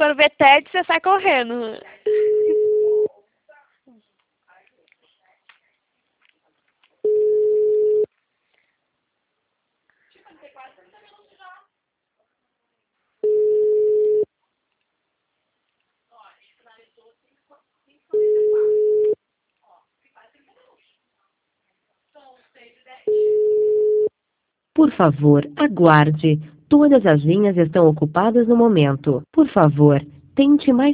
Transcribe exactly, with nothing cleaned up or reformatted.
quando vê Ted, você sai correndo. Por favor, aguarde. Todas as linhas estão ocupadas no momento. Por favor, tente mais